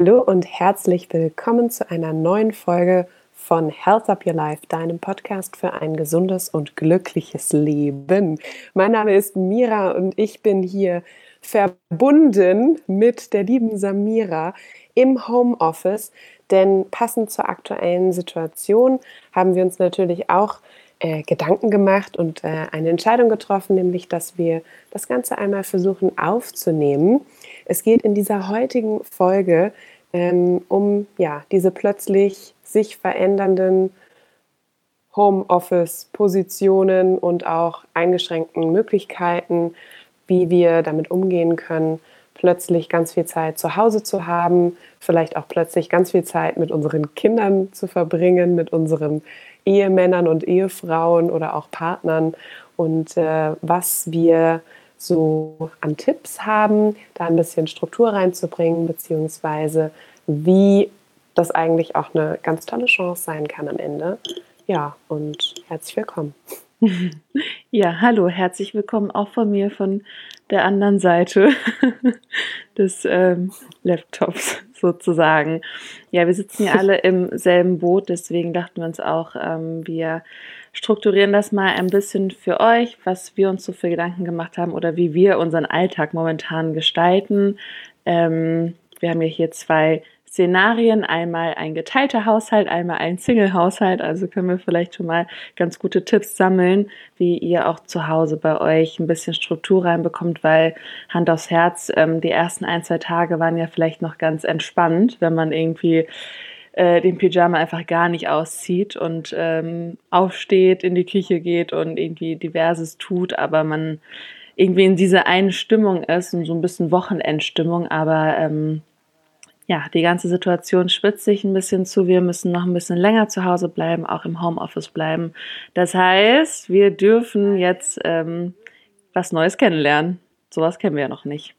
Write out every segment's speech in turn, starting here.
Hallo und herzlich willkommen zu einer neuen Folge von Health Up Your Life, deinem Podcast für ein gesundes und glückliches Leben. Mein Name ist Mira und ich bin hier verbunden mit der lieben Samira im Homeoffice, denn passend zur aktuellen Situation haben wir uns natürlich auch Gedanken gemacht und eine Entscheidung getroffen, nämlich dass wir das Ganze einmal versuchen aufzunehmen. Es geht in dieser heutigen Folge um diese plötzlich sich verändernden Homeoffice-Positionen und auch eingeschränkten Möglichkeiten, wie wir damit umgehen können, plötzlich ganz viel Zeit zu Hause zu haben, vielleicht auch plötzlich ganz viel Zeit mit unseren Kindern zu verbringen, mit unseren Ehemännern und Ehefrauen oder auch Partnern und was wir so an Tipps haben, da ein bisschen Struktur reinzubringen, beziehungsweise wie das eigentlich auch eine ganz tolle Chance sein kann am Ende. Ja, und herzlich willkommen. Ja, hallo, herzlich willkommen auch von mir von der anderen Seite des Laptops sozusagen. Ja, wir sitzen ja alle im selben Boot, deswegen dachten wir uns auch, wir strukturieren das mal ein bisschen für euch, was wir uns so für Gedanken gemacht haben oder wie wir unseren Alltag momentan gestalten. Wir haben ja hier zwei Szenarien, einmal ein geteilter Haushalt, einmal ein Single-Haushalt, also können wir vielleicht schon mal ganz gute Tipps sammeln, wie ihr auch zu Hause bei euch ein bisschen Struktur reinbekommt, weil Hand aufs Herz, die ersten 1-2 Tage waren ja vielleicht noch ganz entspannt, wenn man irgendwie den Pyjama einfach gar nicht auszieht und aufsteht, in die Küche geht und irgendwie Diverses tut, aber man irgendwie in dieser einen Stimmung ist und so ein bisschen Wochenendstimmung, aber ja, die ganze Situation spitzt sich ein bisschen zu. Wir müssen noch ein bisschen länger zu Hause bleiben, auch im Homeoffice bleiben. Das heißt, wir dürfen jetzt was Neues kennenlernen. Sowas kennen wir ja noch nicht.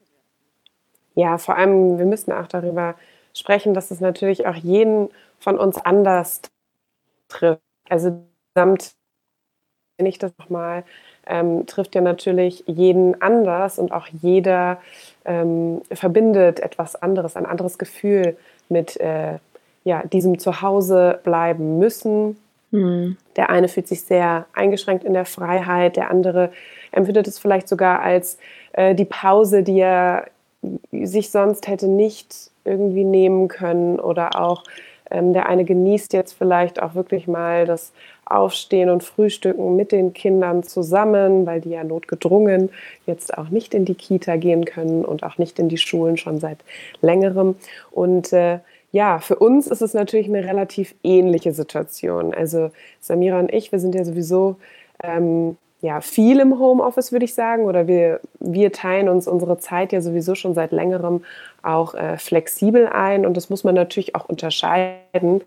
Ja, vor allem, wir müssen auch darüber sprechen, dass es natürlich auch jeden von uns anders trifft. Also gesamt, wenn ich das nochmal, trifft ja natürlich jeden anders und auch jeder verbindet etwas anderes, ein anderes Gefühl mit diesem Zuhause bleiben müssen. Der eine fühlt sich sehr eingeschränkt in der Freiheit, der andere empfindet es vielleicht sogar als die Pause, die er sich sonst hätte nicht irgendwie nehmen können, oder auch der eine genießt jetzt vielleicht auch wirklich mal das Aufstehen und Frühstücken mit den Kindern zusammen, weil die ja notgedrungen jetzt auch nicht in die Kita gehen können und auch nicht in die Schulen schon seit längerem. Und für uns ist es natürlich eine relativ ähnliche Situation. Also Samira und ich, wir sind ja sowieso viel im Homeoffice, würde ich sagen, oder wir teilen uns unsere Zeit ja sowieso schon seit längerem auch flexibel ein, und das muss man natürlich auch unterscheiden,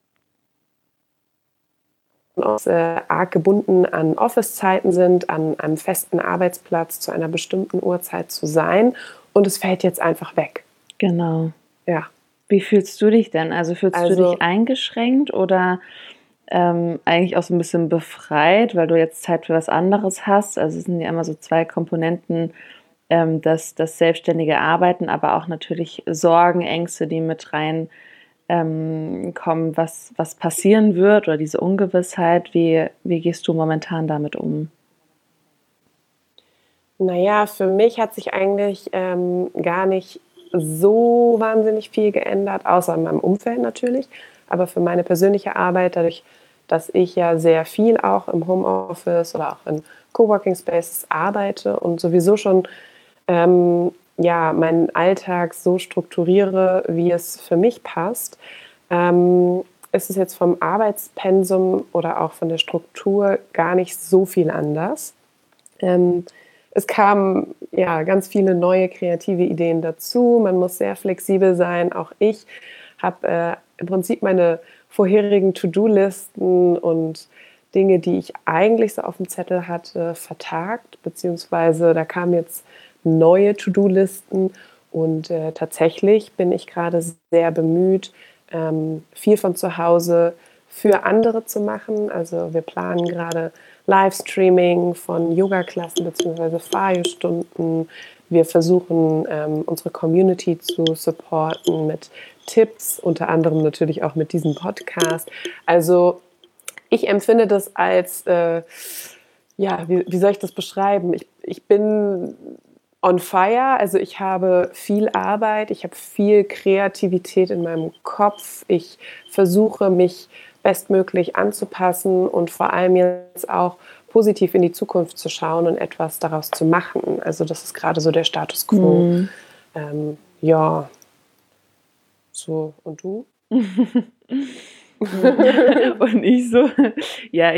uns arg gebunden an Office-Zeiten sind, an einem festen Arbeitsplatz zu einer bestimmten Uhrzeit zu sein, und es fällt jetzt einfach weg. Genau. Ja. Wie fühlst du dich denn? Also fühlst du dich eingeschränkt oder eigentlich auch so ein bisschen befreit, weil du jetzt Zeit für was anderes hast? Also es sind ja immer so zwei Komponenten, das selbstständige Arbeiten, aber auch natürlich Sorgen, Ängste, die mit rein kommen, was passieren wird, oder diese Ungewissheit. Wie gehst du momentan damit um? Naja, für mich hat sich eigentlich gar nicht so wahnsinnig viel geändert, außer in meinem Umfeld natürlich. Aber für meine persönliche Arbeit, dadurch, dass ich ja sehr viel auch im Homeoffice oder auch in Coworking Spaces arbeite und sowieso schon meinen Alltag so strukturiere, wie es für mich passt, ist es jetzt vom Arbeitspensum oder auch von der Struktur gar nicht so viel anders. Es kamen ganz viele neue kreative Ideen dazu. Man muss sehr flexibel sein. Auch ich habe im Prinzip meine vorherigen To-Do-Listen und Dinge, die ich eigentlich so auf dem Zettel hatte, vertagt, beziehungsweise da kamen jetzt neue To-Do-Listen, und tatsächlich bin ich gerade sehr bemüht, viel von zu Hause für andere zu machen. Also wir planen gerade Livestreaming von Yoga-Klassen bzw. Fayu-Stunden. Wir versuchen, unsere Community zu supporten mit Tipps, unter anderem natürlich auch mit diesem Podcast. Also ich empfinde das als, wie soll ich das beschreiben? Ich bin on fire, also ich habe viel Arbeit, ich habe viel Kreativität in meinem Kopf. Ich versuche, mich bestmöglich anzupassen und vor allem jetzt auch positiv in die Zukunft zu schauen und etwas daraus zu machen. Also das ist gerade so der Status quo. Mhm. Ja, so. Und du? Und ich so, ja,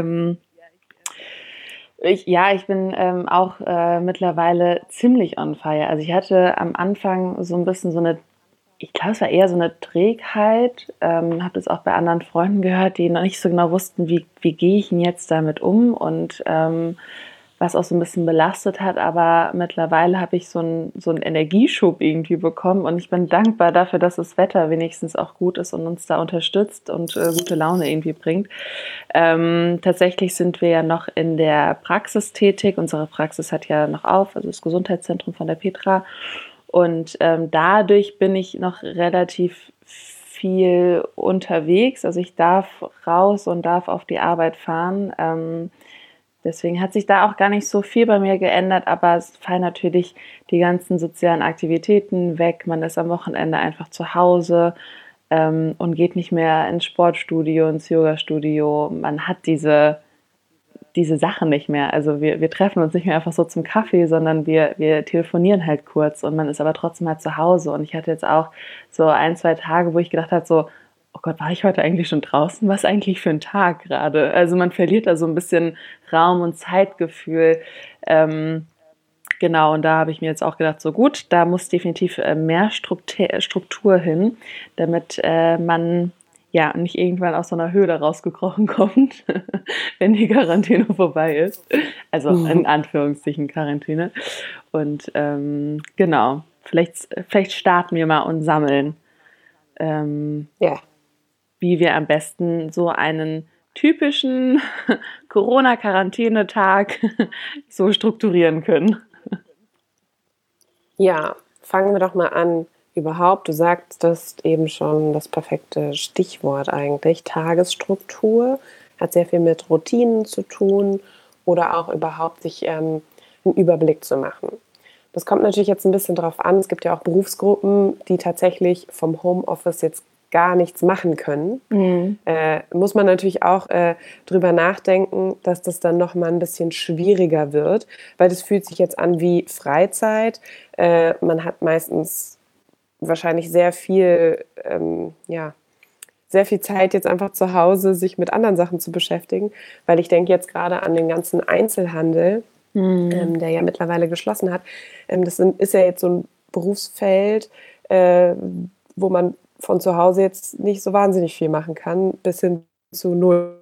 ich bin auch mittlerweile ziemlich on fire. Also ich hatte am Anfang so ein bisschen ich glaube, es war eher so eine Trägheit. Habe das auch bei anderen Freunden gehört, die noch nicht so genau wussten, wie gehe ich denn jetzt damit um und was auch so ein bisschen belastet hat. Aber mittlerweile habe ich so einen Energieschub irgendwie bekommen und ich bin dankbar dafür, dass das Wetter wenigstens auch gut ist und uns da unterstützt und gute Laune irgendwie bringt. Tatsächlich sind wir ja noch in der Praxis tätig. Unsere Praxis hat ja noch auf, also das Gesundheitszentrum von der Petra. Und dadurch bin ich noch relativ viel unterwegs. Also ich darf raus und darf auf die Arbeit fahren. Deswegen hat sich da auch gar nicht so viel bei mir geändert, aber es fallen natürlich die ganzen sozialen Aktivitäten weg. Man ist am Wochenende einfach zu Hause und geht nicht mehr ins Sportstudio, ins Yogastudio. Man hat diese Sachen nicht mehr. Also wir treffen uns nicht mehr einfach so zum Kaffee, sondern wir telefonieren halt kurz und man ist aber trotzdem halt zu Hause. Und ich hatte jetzt auch so 1, 2 Tage, wo ich gedacht habe, so, oh Gott, war ich heute eigentlich schon draußen? Was eigentlich für ein Tag gerade? Also man verliert da so ein bisschen Raum- und Zeitgefühl. Genau, und da habe ich mir jetzt auch gedacht, so gut, da muss definitiv mehr Struktur hin, damit man ja nicht irgendwann aus so einer Höhle rausgekrochen kommt, wenn die Quarantäne vorbei ist. Also in Anführungszeichen Quarantäne. Und genau, vielleicht starten wir mal und sammeln, Ja. wie wir am besten so einen typischen Corona-Quarantänetag so strukturieren können. Ja, fangen wir doch mal an. Überhaupt, du sagtest eben schon das perfekte Stichwort eigentlich. Tagesstruktur hat sehr viel mit Routinen zu tun oder auch überhaupt sich einen Überblick zu machen. Das kommt natürlich jetzt ein bisschen drauf an. Es gibt ja auch Berufsgruppen, die tatsächlich vom Homeoffice jetzt gar nichts machen können. Muss man natürlich auch drüber nachdenken, dass das dann noch mal ein bisschen schwieriger wird, weil das fühlt sich jetzt an wie Freizeit. Man hat meistens wahrscheinlich sehr viel Zeit jetzt einfach zu Hause, sich mit anderen Sachen zu beschäftigen, weil ich denke jetzt gerade an den ganzen Einzelhandel, der ja mittlerweile geschlossen hat. Ist ja jetzt so ein Berufsfeld, wo man von zu Hause jetzt nicht so wahnsinnig viel machen kann, bis hin zu null.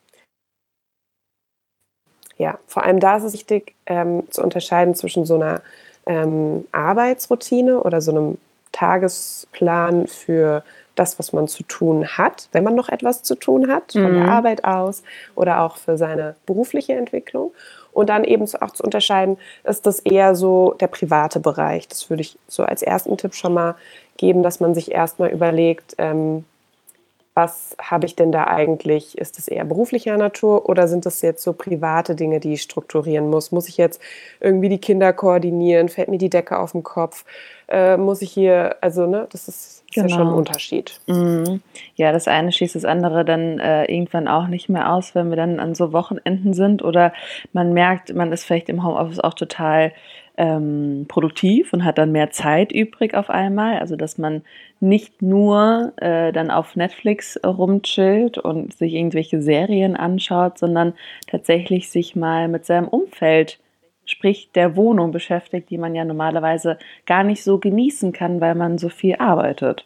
Ja, vor allem da ist es wichtig, zu unterscheiden zwischen so einer Arbeitsroutine oder so einem Tagesplan für das, was man zu tun hat, wenn man noch etwas zu tun hat, von der Arbeit aus oder auch für seine berufliche Entwicklung. Und dann eben auch zu unterscheiden, ist das eher so der private Bereich. Das würde ich so als ersten Tipp schon mal geben, dass man sich erstmal überlegt, was habe ich denn da eigentlich? Ist es eher beruflicher Natur oder sind das jetzt so private Dinge, die ich strukturieren muss? Muss ich jetzt irgendwie die Kinder koordinieren? Fällt mir die Decke auf den Kopf? Muss ich hier, also ne, das ist ja schon ein Unterschied. Ja, das eine schließt das andere dann irgendwann auch nicht mehr aus, wenn wir dann an so Wochenenden sind oder man merkt, man ist vielleicht im Homeoffice auch total produktiv und hat dann mehr Zeit übrig auf einmal. Also dass man nicht nur dann auf Netflix rumchillt und sich irgendwelche Serien anschaut, sondern tatsächlich sich mal mit seinem Umfeld, sprich der Wohnung beschäftigt, die man ja normalerweise gar nicht so genießen kann, weil man so viel arbeitet.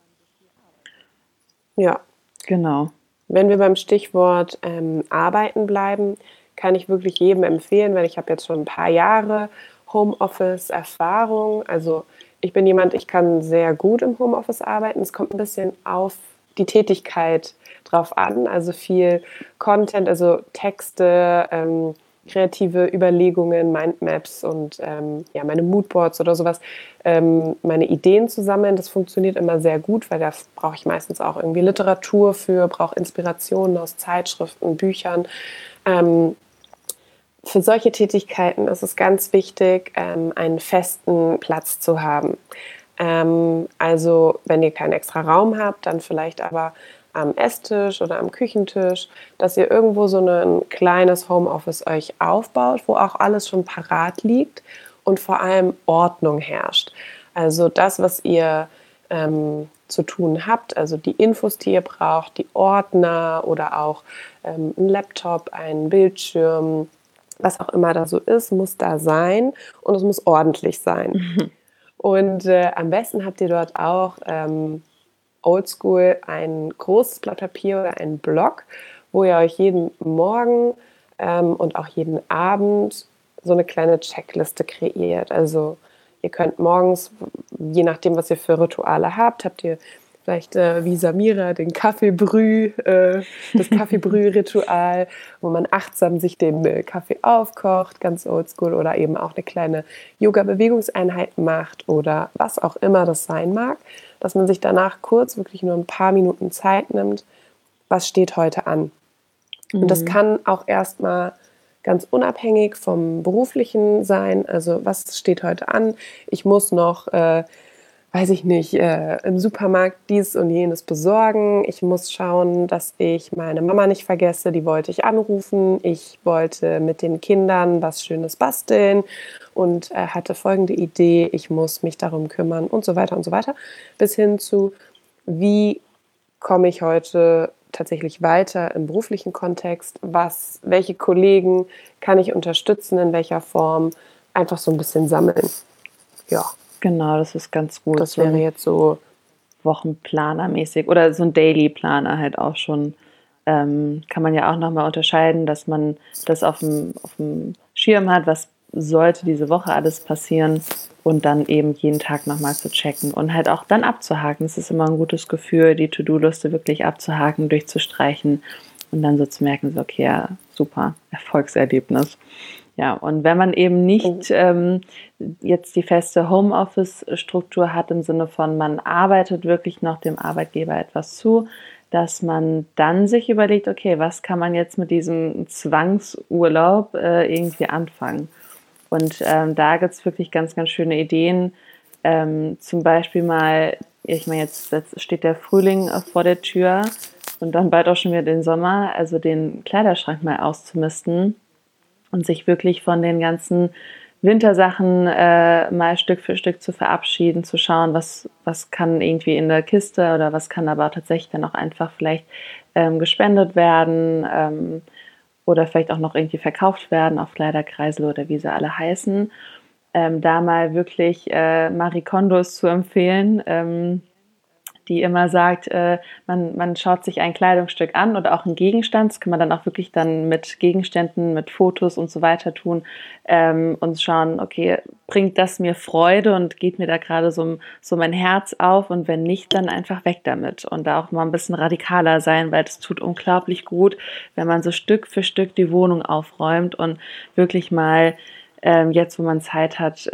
Ja. Genau. Wenn wir beim Stichwort Arbeiten bleiben, kann ich wirklich jedem empfehlen, weil ich habe jetzt schon ein paar Jahre Homeoffice-Erfahrung. Also ich bin jemand, ich kann sehr gut im Homeoffice arbeiten. Es kommt ein bisschen auf die Tätigkeit drauf an. Also viel Content, also Texte, kreative Überlegungen, Mindmaps und meine Moodboards oder sowas, meine Ideen zu sammeln. Das funktioniert immer sehr gut, weil da brauche ich meistens auch irgendwie Literatur für, brauche Inspirationen aus Zeitschriften, Büchern. Für solche Tätigkeiten ist es ganz wichtig, einen festen Platz zu haben. Also wenn ihr keinen extra Raum habt, dann vielleicht aber am Esstisch oder am Küchentisch, dass ihr irgendwo so ein kleines Homeoffice euch aufbaut, wo auch alles schon parat liegt und vor allem Ordnung herrscht. Also das, was ihr zu tun habt, also die Infos, die ihr braucht, die Ordner oder auch ein Laptop, ein Bildschirm, was auch immer da so ist, muss da sein und es muss ordentlich sein. Und am besten habt ihr dort auch oldschool ein großes Blatt Papier oder einen Block, wo ihr euch jeden Morgen und auch jeden Abend so eine kleine Checkliste kreiert. Also ihr könnt morgens, je nachdem, was ihr für Rituale habt, habt ihr vielleicht wie Samira den Kaffeebrüh, das Kaffeebrüh-Ritual, wo man achtsam sich den Kaffee aufkocht, ganz oldschool, oder eben auch eine kleine Yoga-Bewegungseinheit macht oder was auch immer das sein mag, dass man sich danach kurz wirklich nur ein paar Minuten Zeit nimmt, was steht heute an. Und das kann auch erstmal ganz unabhängig vom Beruflichen sein. Also was steht heute an? Ich muss noch weiß ich nicht, im Supermarkt dies und jenes besorgen. Ich muss schauen, dass ich meine Mama nicht vergesse, die wollte ich anrufen. Ich wollte mit den Kindern was Schönes basteln und hatte folgende Idee, ich muss mich darum kümmern und so weiter, bis hin zu, wie komme ich heute tatsächlich weiter im beruflichen Kontext, welche Kollegen kann ich unterstützen, in welcher Form, einfach so ein bisschen sammeln. Ja. Genau, das ist ganz gut. Das wäre jetzt so Wochenplanermäßig oder so ein Daily Planer halt auch schon. Kann man ja auch nochmal unterscheiden, dass man das auf dem Schirm hat, was sollte diese Woche alles passieren und dann eben jeden Tag nochmal zu checken und halt auch dann abzuhaken. Es ist immer ein gutes Gefühl, die To-Do-Liste wirklich abzuhaken, durchzustreichen und dann so zu merken, so, okay, ja, super, Erfolgserlebnis. Ja, und wenn man eben nicht jetzt die feste Homeoffice-Struktur hat, im Sinne von, man arbeitet wirklich noch dem Arbeitgeber etwas zu, dass man dann sich überlegt, okay, was kann man jetzt mit diesem Zwangsurlaub irgendwie anfangen? Und da gibt es wirklich ganz, ganz schöne Ideen. Zum Beispiel mal, ich meine, jetzt steht der Frühling vor der Tür und dann bald auch schon wieder den Sommer, also den Kleiderschrank mal auszumisten und sich wirklich von den ganzen Wintersachen mal Stück für Stück zu verabschieden, zu schauen, was kann irgendwie in der Kiste oder was kann aber tatsächlich dann auch einfach vielleicht gespendet werden oder vielleicht auch noch irgendwie verkauft werden auf Kleiderkreisel oder wie sie alle heißen. Da mal wirklich Marie Kondos zu empfehlen, die immer sagt, man schaut sich ein Kleidungsstück an oder auch einen Gegenstand. Das kann man dann auch wirklich dann mit Gegenständen, mit Fotos und so weiter tun und schauen, okay, bringt das mir Freude und geht mir da gerade so mein Herz auf, und wenn nicht, dann einfach weg damit und da auch mal ein bisschen radikaler sein, weil das tut unglaublich gut, wenn man so Stück für Stück die Wohnung aufräumt und wirklich mal jetzt, wo man Zeit hat,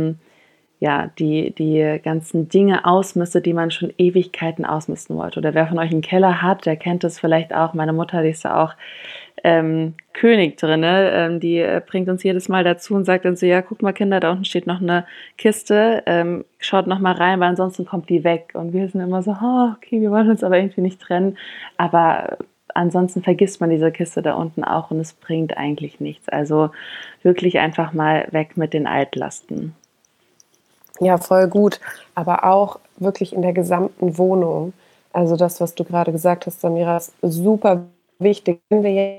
die ganzen Dinge ausmistet, die man schon Ewigkeiten ausmisten wollte. Oder wer von euch einen Keller hat, der kennt das vielleicht auch. Meine Mutter, die ist da auch König drin. Die bringt uns jedes Mal dazu und sagt dann so, ja, guck mal Kinder, da unten steht noch eine Kiste, schaut noch mal rein, weil ansonsten kommt die weg. Und wir sind immer so, oh, okay, wir wollen uns aber irgendwie nicht trennen. Aber ansonsten vergisst man diese Kiste da unten auch und es bringt eigentlich nichts. Also wirklich einfach mal weg mit den Altlasten. Ja, voll gut. Aber auch wirklich in der gesamten Wohnung. Also das, was du gerade gesagt hast, Samira, ist super wichtig. Wenn wir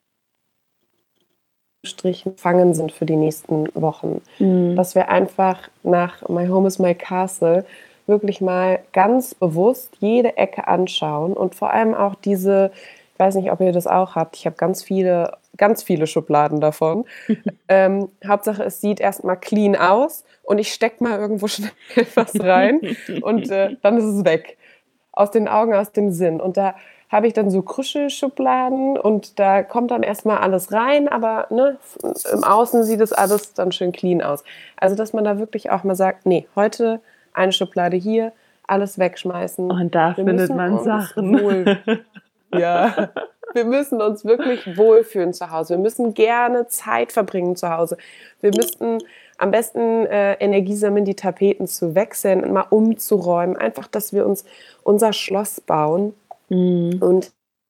Strichen fangen sind für die nächsten Wochen. Dass wir einfach nach My Home is My Castle wirklich mal ganz bewusst jede Ecke anschauen und vor allem auch diese, ich weiß nicht, ob ihr das auch habt, ich habe ganz viele Schubladen davon. Hauptsache, es sieht erstmal clean aus und ich stecke mal irgendwo schnell was rein und dann ist es weg. Aus den Augen, aus dem Sinn. Und da habe ich dann so Kuschelschubladen und da kommt dann erstmal alles rein, aber ne, im Außen sieht es alles dann schön clean aus. Also, dass man da wirklich auch mal sagt, nee, heute eine Schublade hier, alles wegschmeißen. Und da Wir findet müssen man uns Sachen. ja, wir müssen uns wirklich wohlfühlen zu Hause. Wir müssen gerne Zeit verbringen zu Hause. Wir müssten am besten Energie sammeln, die Tapeten zu wechseln, mal umzuräumen. Einfach, dass wir uns unser Schloss bauen und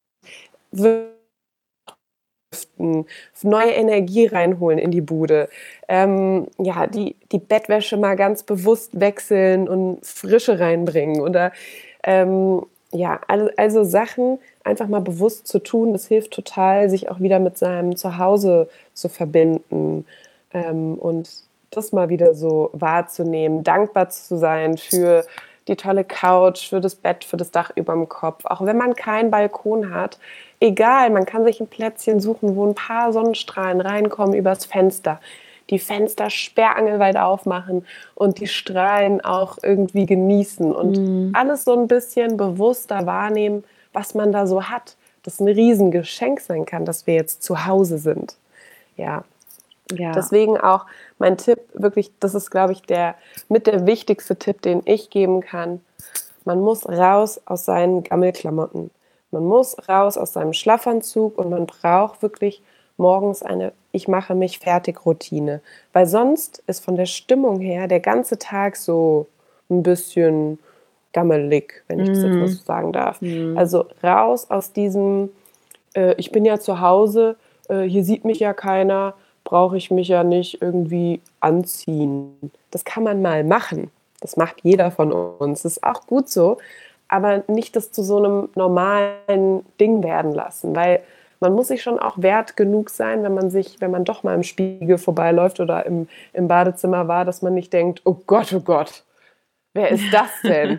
neue Energie reinholen in die Bude. Ja, die Bettwäsche mal ganz bewusst wechseln und Frische reinbringen. Oder ja, also Sachen einfach mal bewusst zu tun, das hilft total, sich auch wieder mit seinem Zuhause zu verbinden und das mal wieder so wahrzunehmen, dankbar zu sein für die tolle Couch, für das Bett, für das Dach über dem Kopf. Auch wenn man keinen Balkon hat, egal, man kann sich ein Plätzchen suchen, wo ein paar Sonnenstrahlen reinkommen übers Fenster. Die Fenster sperrangelweit aufmachen und die Strahlen auch irgendwie genießen und alles so ein bisschen bewusster wahrnehmen, was man da so hat. Das ein Riesengeschenk sein kann, dass wir jetzt zu Hause sind. Ja, Ja, deswegen auch mein Tipp, wirklich, das ist, glaube ich, der wichtigste Tipp, den ich geben kann. Man muss raus aus seinen Gammelklamotten. Man muss raus aus seinem Schlafanzug und man braucht wirklich morgens eine Ich mache mich fertig Routine. Weil sonst ist von der Stimmung her der ganze Tag so ein bisschen gammelig, wenn ich das jetzt mal so sagen darf. Also raus aus diesem ich bin ja zu Hause, hier sieht mich ja keiner, brauche ich mich ja nicht irgendwie anziehen. Das kann man mal machen. Das macht jeder von uns. Das ist auch gut so, aber nicht das zu so einem normalen Ding werden lassen, weil man muss sich schon auch wert genug sein, wenn man doch mal im Spiegel vorbeiläuft oder im Badezimmer war, dass man nicht denkt, oh Gott, wer ist das denn?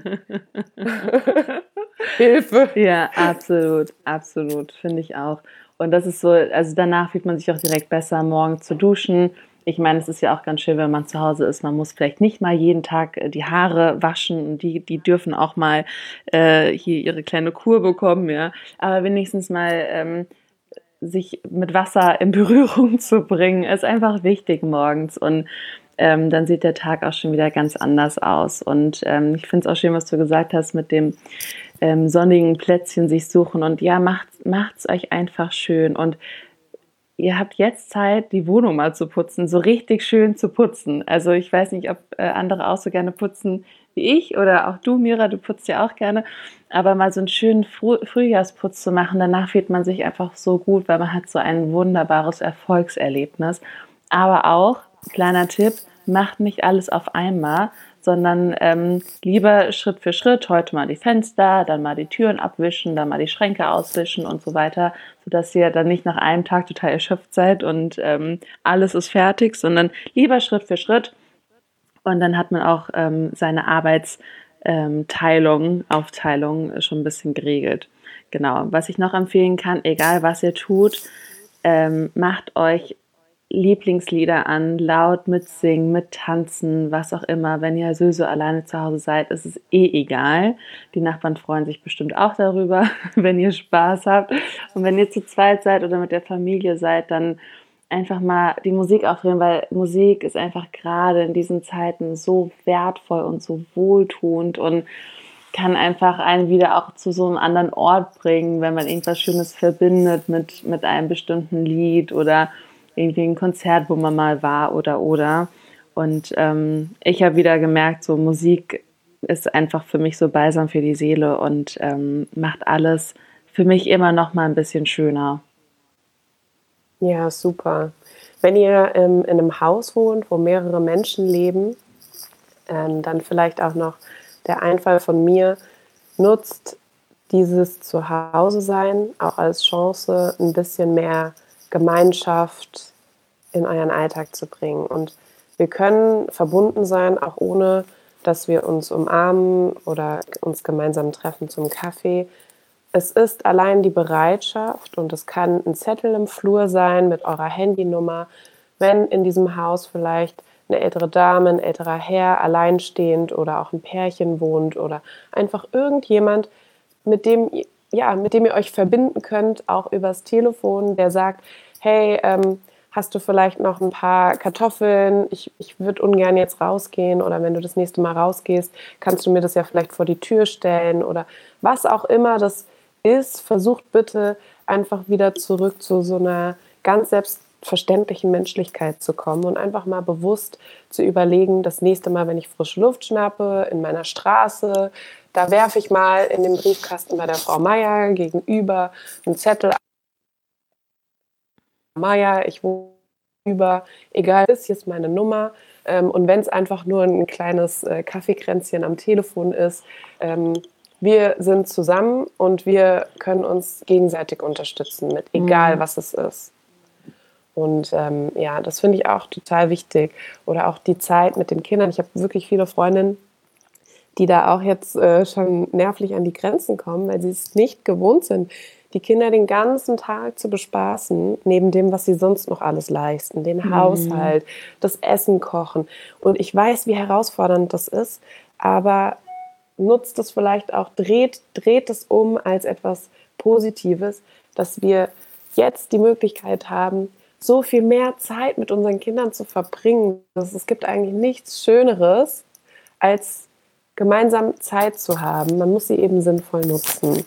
Hilfe! ja, absolut, absolut, finde ich auch. Und das ist so, also danach fühlt man sich auch direkt besser, morgen zu duschen. Ich meine, es ist ja auch ganz schön, wenn man zu Hause ist. Man muss vielleicht nicht mal jeden Tag die Haare waschen und die dürfen auch mal hier ihre kleine Kur bekommen, ja. Aber wenigstens mal sich mit Wasser in Berührung zu bringen, ist einfach wichtig morgens. Und dann sieht der Tag auch schon wieder ganz anders aus. Und ich finde es auch schön, was du gesagt hast mit dem sonnigen Plätzchen sich suchen. Und ja, macht's euch einfach schön. Und ihr habt jetzt Zeit, die Wohnung mal zu putzen, so richtig schön zu putzen. Also ich weiß nicht, ob andere auch so gerne putzen wie ich oder auch du, Mira, du putzt ja auch gerne. Aber mal so einen schönen Frühjahrsputz zu machen, danach fühlt man sich einfach so gut, weil man hat so ein wunderbares Erfolgserlebnis. Aber auch, kleiner Tipp, macht nicht alles auf einmal, sondern lieber Schritt für Schritt, heute mal die Fenster, dann mal die Türen abwischen, dann mal die Schränke auswischen und so weiter, sodass ihr dann nicht nach einem Tag total erschöpft seid und alles ist fertig, sondern lieber Schritt für Schritt. Und dann hat man auch seine Aufteilung schon ein bisschen geregelt. Genau. Was ich noch empfehlen kann, egal was ihr tut, macht euch Lieblingslieder an, laut mitsingen, mittanzen, was auch immer. Wenn ihr so alleine zu Hause seid, ist es eh egal. Die Nachbarn freuen sich bestimmt auch darüber, wenn ihr Spaß habt. Und wenn ihr zu zweit seid oder mit der Familie seid, dann einfach mal die Musik aufdrehen, weil Musik ist einfach gerade in diesen Zeiten so wertvoll und so wohltuend und kann einfach einen wieder auch zu so einem anderen Ort bringen, wenn man irgendwas Schönes verbindet mit einem bestimmten Lied oder irgendwie ein Konzert, wo man mal war oder. Und ich habe wieder gemerkt, so Musik ist einfach für mich so balsam für die Seele und macht alles für mich immer noch mal ein bisschen schöner. Ja, super. Wenn ihr in einem Haus wohnt, wo mehrere Menschen leben, dann vielleicht auch noch der Einfall von mir, nutzt dieses Zuhause-Sein auch als Chance, ein bisschen mehr Gemeinschaft in euren Alltag zu bringen. Und wir können verbunden sein, auch ohne, dass wir uns umarmen oder uns gemeinsam treffen zum Kaffee. Es ist allein die Bereitschaft und es kann ein Zettel im Flur sein mit eurer Handynummer, wenn in diesem Haus vielleicht eine ältere Dame, ein älterer Herr alleinstehend oder auch ein Pärchen wohnt oder einfach irgendjemand, mit dem ja, mit dem ihr euch verbinden könnt, auch übers Telefon, der sagt, hey, hast du vielleicht noch ein paar Kartoffeln? Ich würde ungern jetzt rausgehen, oder wenn du das nächste Mal rausgehst, kannst du mir das ja vielleicht vor die Tür stellen, oder was auch immer das ist. Versucht bitte einfach wieder zurück zu so einer ganz selbstverständlichen Menschlichkeit zu kommen und einfach mal bewusst zu überlegen, das nächste Mal, wenn ich frische Luft schnappe, in meiner Straße, da werfe ich mal in den Briefkasten bei der Frau Meier gegenüber einen Zettel. Meier, ich wohne über, egal, ist jetzt meine Nummer. Und wenn es einfach nur ein kleines Kaffeekränzchen am Telefon ist, wir sind zusammen und wir können uns gegenseitig unterstützen, mit egal was es ist. Und ja, das finde ich auch total wichtig. Oder auch die Zeit mit den Kindern. Ich habe wirklich viele Freundinnen, die da auch jetzt schon nervlich an die Grenzen kommen, weil sie es nicht gewohnt sind, die Kinder den ganzen Tag zu bespaßen, neben dem, was sie sonst noch alles leisten, den Haushalt, das Essen kochen. Und ich weiß, wie herausfordernd das ist, aber nutzt es vielleicht auch, dreht es um als etwas Positives, dass wir jetzt die Möglichkeit haben, so viel mehr Zeit mit unseren Kindern zu verbringen. Es gibt eigentlich nichts Schöneres, als gemeinsam Zeit zu haben. Man muss sie eben sinnvoll nutzen.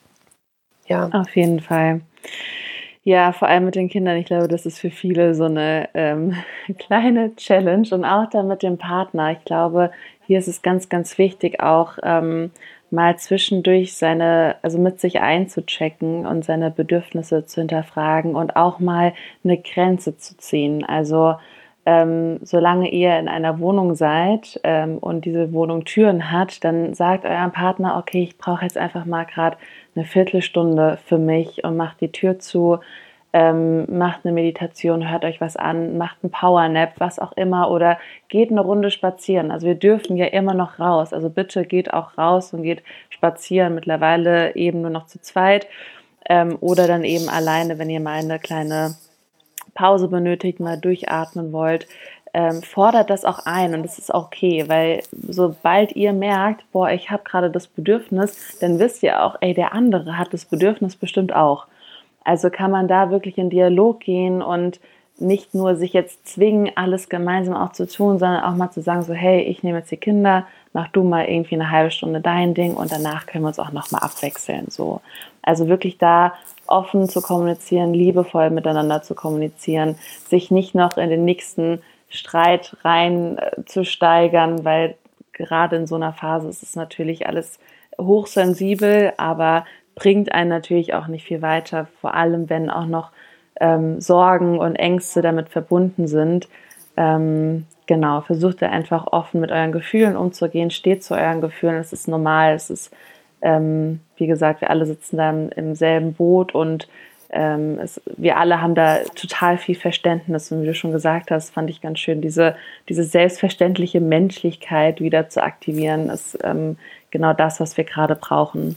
Ja. Auf jeden Fall. Ja, vor allem mit den Kindern. Ich glaube, das ist für viele so eine kleine Challenge, und auch dann mit dem Partner. Ich glaube, hier ist es ganz, ganz wichtig, auch mal zwischendurch also mit sich einzuchecken und seine Bedürfnisse zu hinterfragen und auch mal eine Grenze zu ziehen. Also solange ihr in einer Wohnung seid und diese Wohnung Türen hat, dann sagt eurem Partner, okay, ich brauche jetzt einfach mal gerade eine Viertelstunde für mich, und macht die Tür zu, macht eine Meditation, hört euch was an, macht einen Powernap, was auch immer, oder geht eine Runde spazieren. Also wir dürfen ja immer noch raus. Also bitte geht auch raus und geht spazieren. Mittlerweile eben nur noch zu zweit oder dann eben alleine, wenn ihr mal eine kleine Pause benötigt, mal durchatmen wollt, fordert das auch ein, und das ist okay, weil sobald ihr merkt, boah, ich habe gerade das Bedürfnis, dann wisst ihr auch, ey, der andere hat das Bedürfnis bestimmt auch. Also kann man da wirklich in Dialog gehen und nicht nur sich jetzt zwingen, alles gemeinsam auch zu tun, sondern auch mal zu sagen, so, hey, ich nehme jetzt die Kinder, mach du mal irgendwie eine halbe Stunde dein Ding, und danach können wir uns auch nochmal abwechseln. So. Also wirklich da offen zu kommunizieren, liebevoll miteinander zu kommunizieren, sich nicht noch in den nächsten Streit rein zu steigern, weil gerade in so einer Phase ist es natürlich alles hochsensibel, aber bringt einen natürlich auch nicht viel weiter, vor allem wenn auch noch Sorgen und Ängste damit verbunden sind. Genau, versucht ihr einfach offen mit euren Gefühlen umzugehen, steht zu euren Gefühlen, es ist normal, es ist, wie gesagt, wir alle sitzen dann im selben Boot, und wir alle haben da total viel Verständnis, und wie du schon gesagt hast, fand ich ganz schön, diese selbstverständliche Menschlichkeit wieder zu aktivieren, ist genau das, was wir gerade brauchen.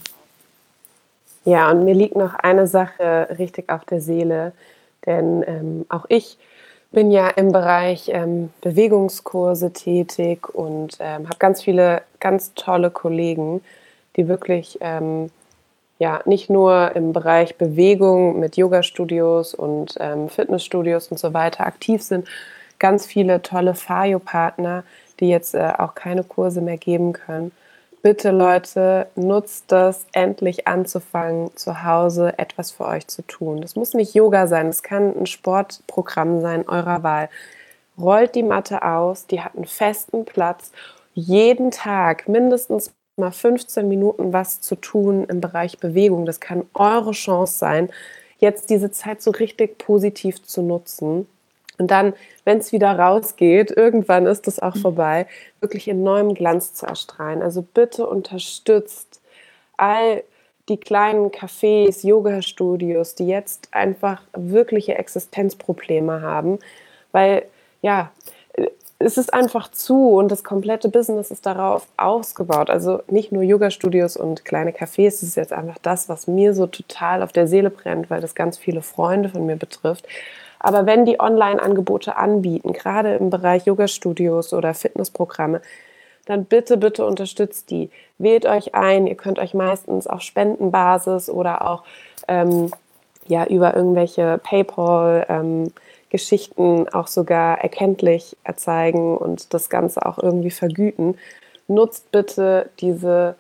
Ja, und mir liegt noch eine Sache richtig auf der Seele, denn auch ich bin ja im Bereich Bewegungskurse tätig und habe ganz viele ganz tolle Kollegen, die wirklich ja, nicht nur im Bereich Bewegung mit Yoga-Studios und Fitnessstudios und so weiter aktiv sind, ganz viele tolle Fayo-Partner, die jetzt auch keine Kurse mehr geben können. Bitte Leute, nutzt das, endlich anzufangen, zu Hause etwas für euch zu tun. Das muss nicht Yoga sein, das kann ein Sportprogramm sein eurer Wahl. Rollt die Matte aus, die hat einen festen Platz. Jeden Tag mindestens mal 15 Minuten was zu tun im Bereich Bewegung. Das kann eure Chance sein, jetzt diese Zeit so richtig positiv zu nutzen. Und dann, wenn es wieder rausgeht, irgendwann ist es auch vorbei, wirklich in neuem Glanz zu erstrahlen. Also bitte unterstützt all die kleinen Cafés, Yoga-Studios, die jetzt einfach wirkliche Existenzprobleme haben, weil ja, es ist einfach zu, und das komplette Business ist darauf ausgebaut. Also nicht nur Yoga-Studios und kleine Cafés, das ist jetzt einfach das, was mir so total auf der Seele brennt, weil das ganz viele Freunde von mir betrifft. Aber wenn die Online-Angebote anbieten, gerade im Bereich Yoga-Studios oder Fitnessprogramme, dann bitte, bitte unterstützt die. Wählt euch ein. Ihr könnt euch meistens auf Spendenbasis oder auch über irgendwelche PayPal-Geschichten auch sogar erkenntlich erzeigen und das Ganze auch irgendwie vergüten. Nutzt bitte diese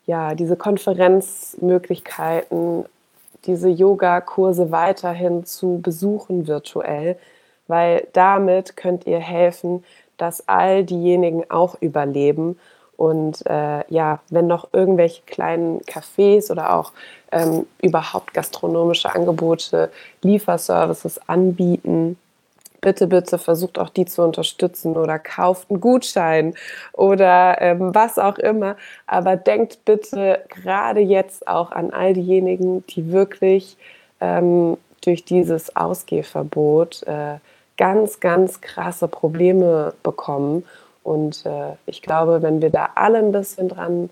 Konferenzmöglichkeiten, diese Yoga-Kurse weiterhin zu besuchen virtuell, weil damit könnt ihr helfen, dass all diejenigen auch überleben. Und wenn noch irgendwelche kleinen Cafés oder auch überhaupt gastronomische Angebote, Lieferservices anbieten, bitte, bitte versucht auch die zu unterstützen oder kauft einen Gutschein oder was auch immer. Aber denkt bitte gerade jetzt auch an all diejenigen, die wirklich durch dieses Ausgehverbot ganz, ganz krasse Probleme bekommen. Und ich glaube, wenn wir da alle ein bisschen dran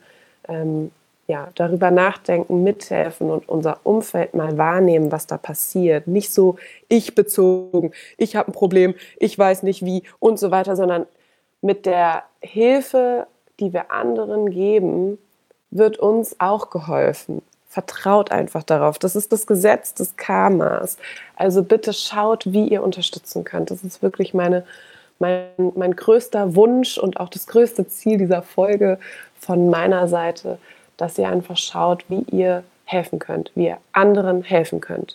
darüber nachdenken, mithelfen und unser Umfeld mal wahrnehmen, was da passiert. Nicht so ich bezogen, ich habe ein Problem, ich weiß nicht wie und so weiter, sondern mit der Hilfe, die wir anderen geben, wird uns auch geholfen. Vertraut einfach darauf. Das ist das Gesetz des Karmas. Also bitte schaut, wie ihr unterstützen könnt. Das ist wirklich mein größter Wunsch und auch das größte Ziel dieser Folge von meiner Seite, dass ihr einfach schaut, wie ihr helfen könnt, wie ihr anderen helfen könnt.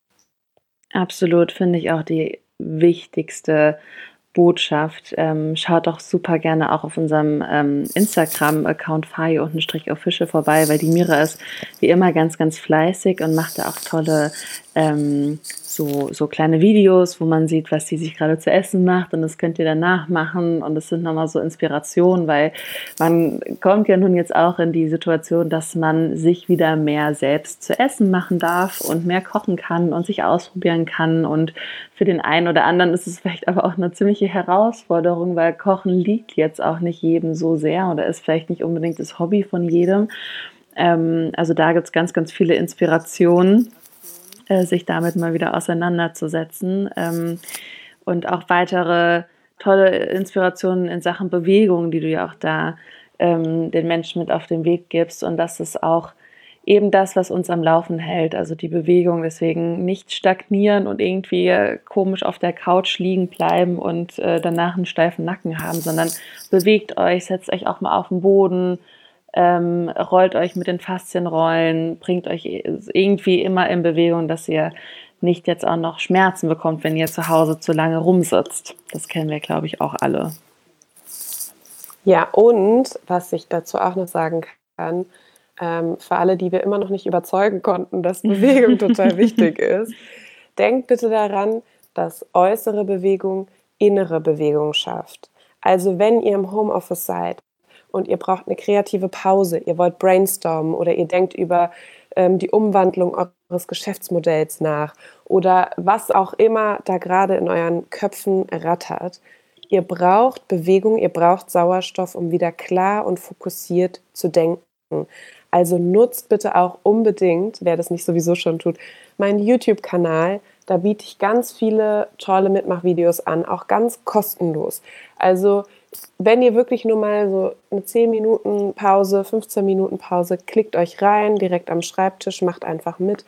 Absolut, finde ich auch die wichtigste Botschaft. Schaut doch super gerne auch auf unserem Instagram-Account fayo_official vorbei, weil die Mira ist wie immer ganz, ganz fleißig und macht da auch tolle so kleine Videos, wo man sieht, was sie sich gerade zu essen macht, und das könnt ihr dann nachmachen, und das sind nochmal so Inspirationen, weil man kommt ja nun jetzt auch in die Situation, dass man sich wieder mehr selbst zu essen machen darf und mehr kochen kann und sich ausprobieren kann, und für den einen oder anderen ist es vielleicht aber auch eine ziemliche Herausforderung, weil Kochen liegt jetzt auch nicht jedem so sehr oder ist vielleicht nicht unbedingt das Hobby von jedem. Also da gibt es ganz, ganz viele Inspirationen, sich damit mal wieder auseinanderzusetzen, und auch weitere tolle Inspirationen in Sachen Bewegung, die du ja auch da den Menschen mit auf den Weg gibst, und das ist auch eben das, was uns am Laufen hält, also die Bewegung. Deswegen nicht stagnieren und irgendwie komisch auf der Couch liegen bleiben und danach einen steifen Nacken haben, sondern bewegt euch, setzt euch auch mal auf den Boden, rollt euch mit den Faszienrollen, bringt euch irgendwie immer in Bewegung, dass ihr nicht jetzt auch noch Schmerzen bekommt, wenn ihr zu Hause zu lange rumsitzt. Das kennen wir, glaube ich, auch alle. Ja, und was ich dazu auch noch sagen kann, für alle, die wir immer noch nicht überzeugen konnten, dass Bewegung total wichtig ist, denkt bitte daran, dass äußere Bewegung innere Bewegung schafft. Also wenn ihr im Homeoffice seid und ihr braucht eine kreative Pause, ihr wollt brainstormen oder ihr denkt über die Umwandlung eures Geschäftsmodells nach oder was auch immer da gerade in euren Köpfen rattert, ihr braucht Bewegung, ihr braucht Sauerstoff, um wieder klar und fokussiert zu denken. Also nutzt bitte auch unbedingt, wer das nicht sowieso schon tut, meinen YouTube-Kanal. Da biete ich ganz viele tolle Mitmachvideos an, auch ganz kostenlos. Also wenn ihr wirklich nur mal so eine 10 Minuten Pause, 15 Minuten Pause, klickt euch rein, direkt am Schreibtisch, macht einfach mit.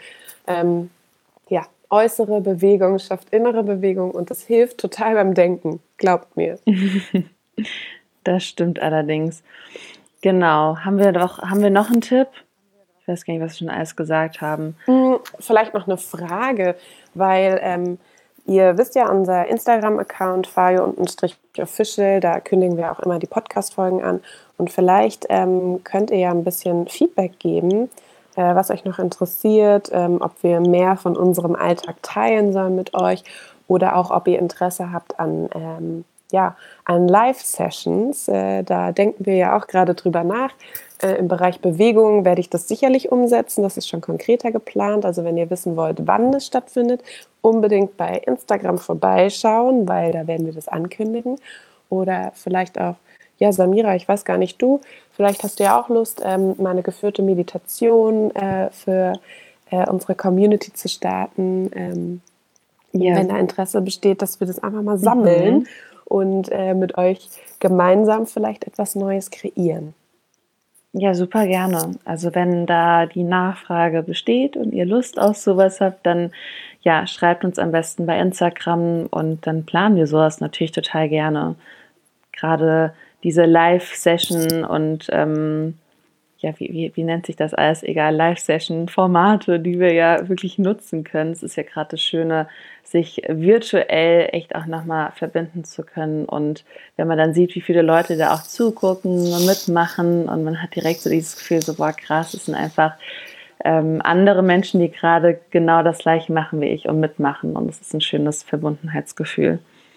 Äußere Bewegung schafft innere Bewegung und das hilft total beim Denken, glaubt mir. Das stimmt allerdings. Genau. Haben wir noch einen Tipp? Ich weiß gar nicht, was wir schon alles gesagt haben. Vielleicht noch eine Frage, weil ihr wisst ja, unser Instagram-Account fayo_official, da kündigen wir auch immer die Podcast-Folgen an. Und vielleicht könnt ihr ja ein bisschen Feedback geben, was euch noch interessiert, ob wir mehr von unserem Alltag teilen sollen mit euch oder auch, ob ihr Interesse habt an Live-Sessions. Da denken wir ja auch gerade drüber nach. Im Bereich Bewegung werde ich das sicherlich umsetzen. Das ist schon konkreter geplant. Also wenn ihr wissen wollt, wann es stattfindet, unbedingt bei Instagram vorbeischauen, weil da werden wir das ankündigen. Oder vielleicht auch, ja, Samira, ich weiß gar nicht, du, vielleicht hast du ja auch Lust, mal eine geführte Meditation für unsere Community zu starten. Wenn da Interesse besteht, dass wir das einfach mal sammeln und mit euch gemeinsam vielleicht etwas Neues kreieren. Ja, super gerne. Also wenn da die Nachfrage besteht und ihr Lust auf sowas habt, dann ja, schreibt uns am besten bei Instagram und dann planen wir sowas natürlich total gerne. Gerade diese Live-Session und ja, wie nennt sich das alles? Egal, Live-Session-Formate, die wir ja wirklich nutzen können. Es ist ja gerade das Schöne, sich virtuell echt auch nochmal verbinden zu können. Und wenn man dann sieht, wie viele Leute da auch zugucken und mitmachen und man hat direkt so dieses Gefühl, so, boah, krass, es sind einfach andere Menschen, die gerade genau das Gleiche machen wie ich und mitmachen. Und es ist ein schönes Verbundenheitsgefühl.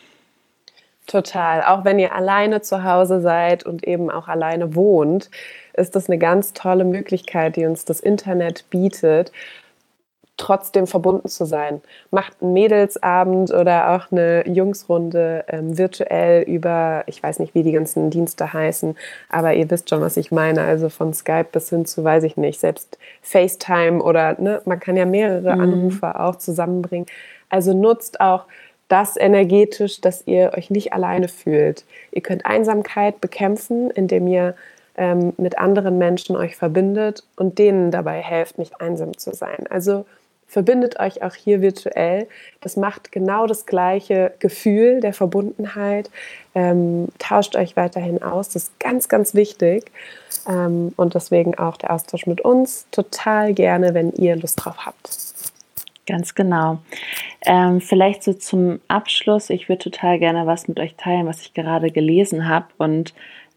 Total. Auch wenn ihr alleine zu Hause seid und eben auch alleine wohnt, ist das eine ganz tolle Möglichkeit, die uns das Internet bietet, trotzdem verbunden zu sein. Macht einen Mädelsabend oder auch eine Jungsrunde virtuell über, ich weiß nicht, wie die ganzen Dienste heißen, aber ihr wisst schon, was ich meine. Also von Skype bis hin zu, weiß ich nicht, selbst FaceTime oder ne, man kann ja mehrere Anrufe auch zusammenbringen. Also nutzt auch das energetisch, dass ihr euch nicht alleine fühlt. Ihr könnt Einsamkeit bekämpfen, indem ihr mit anderen Menschen euch verbindet und denen dabei helft, nicht einsam zu sein. Also verbindet euch auch hier virtuell. Das macht genau das gleiche Gefühl der Verbundenheit. Tauscht euch weiterhin aus. Das ist ganz, ganz wichtig. Und deswegen auch der Austausch mit uns. Total gerne, wenn ihr Lust drauf habt. Ganz genau. Vielleicht so zum Abschluss, ich würde total gerne was mit euch teilen, was ich gerade gelesen habe. Und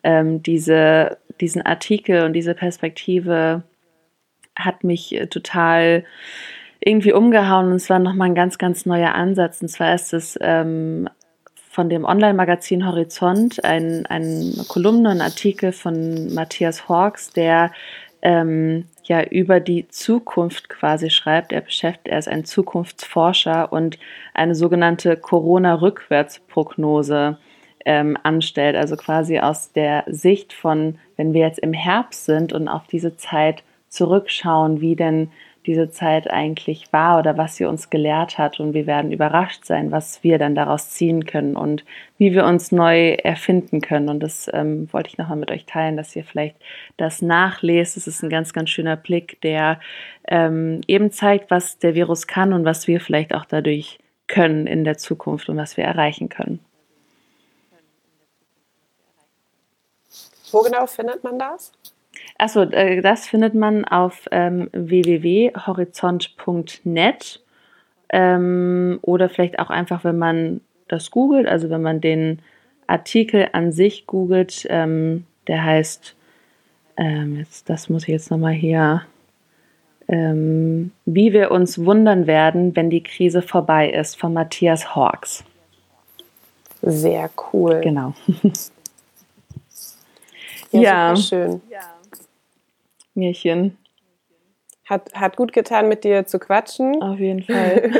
diesen Artikel und diese Perspektive hat mich total irgendwie umgehauen. Und es war nochmal ein ganz, ganz neuer Ansatz. Und zwar ist es von dem Online-Magazin Horizont eine Kolumne, ein Artikel von Matthias Hawkes, der ja über die Zukunft quasi schreibt. Er ist ein Zukunftsforscher und eine sogenannte Corona-Rückwärtsprognose anstellt. Also quasi aus der Sicht von, wenn wir jetzt im Herbst sind und auf diese Zeit zurückschauen, wie denn diese Zeit eigentlich war oder was sie uns gelehrt hat, und wir werden überrascht sein, was wir dann daraus ziehen können und wie wir uns neu erfinden können. Und das wollte ich nochmal mit euch teilen, dass ihr vielleicht das nachlest. Es ist ein ganz, ganz schöner Blick, der eben zeigt, was der Virus kann und was wir vielleicht auch dadurch können in der Zukunft und was wir erreichen können. Wo genau findet man das? Achso, das findet man auf www.horizont.net oder vielleicht auch einfach, wenn man das googelt, also wenn man den Artikel an sich googelt, der heißt, das muss ich jetzt nochmal hier, wie wir uns wundern werden, wenn die Krise vorbei ist, von Matthias Hawkes. Sehr cool. Genau. Ja, super schön. Ja. Märchen. Hat gut getan, mit dir zu quatschen. Auf jeden Fall.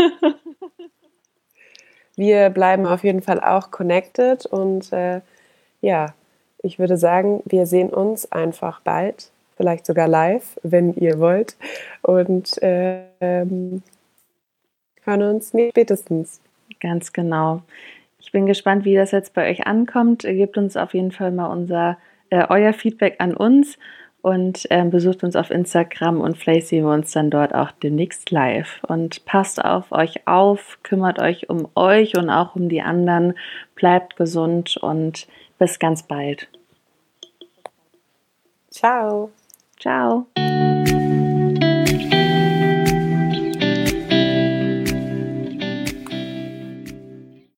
Wir bleiben auf jeden Fall auch connected und ja, ich würde sagen, wir sehen uns einfach bald, vielleicht sogar live, wenn ihr wollt, und hören uns spätestens. Ganz genau. Ich bin gespannt, wie das jetzt bei euch ankommt. Gebt uns auf jeden Fall mal euer Feedback an uns und besucht uns auf Instagram, und vielleicht sehen wir uns dann dort auch demnächst live. Und passt auf euch auf, kümmert euch um euch und auch um die anderen, bleibt gesund und bis ganz bald. Ciao. Ciao.